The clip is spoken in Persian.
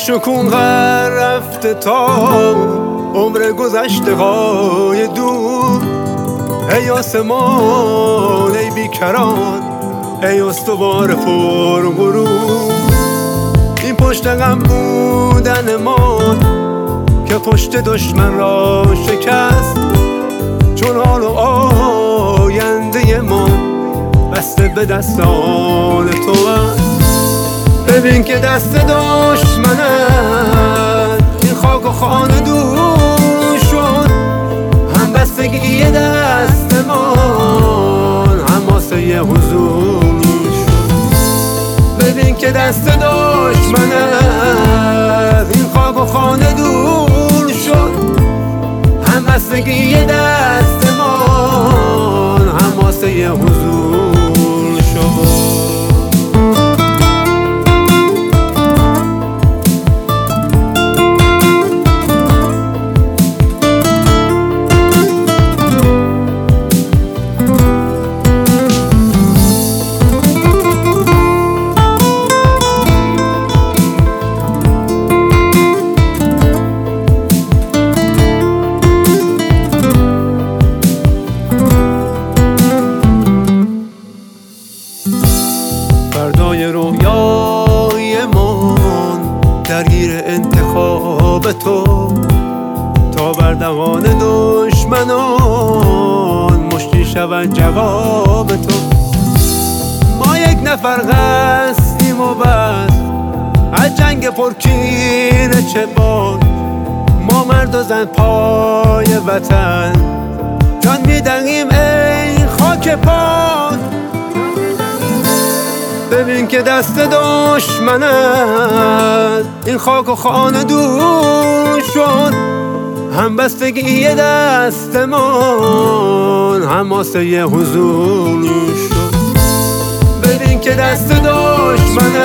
شکون رفته تا عمر گذشته های دور. ای آسمان ای بیکران، ای استوار پر غرور. این پشت غم بودن ما که پشت دشمن را شکست، چون حال و آینده ما بسته به دستان تو است. ببین که دست دشمنت این خاک و خانه دور شد، هم بستگی دستمان حماسه حضور شد. ببین که دست دشمنت این خاک و خانه دور شد، هم بستگی دستمان حماسه حضور شد. فردای رویایمان درگیر انتخاب تو، تا بر دهان دشمنان مشتی شود جواب تو. ما یک نفر هستیم و بس از جنگ پرکینه چه باد. ما مرد و زن پای وطن جان میدهیم ای خاک پاد. ببین که دست دشمنت این خاک و خانه دور شد، هم بستگی دستمان حماسه حضور شد. ببین که دست دشمنت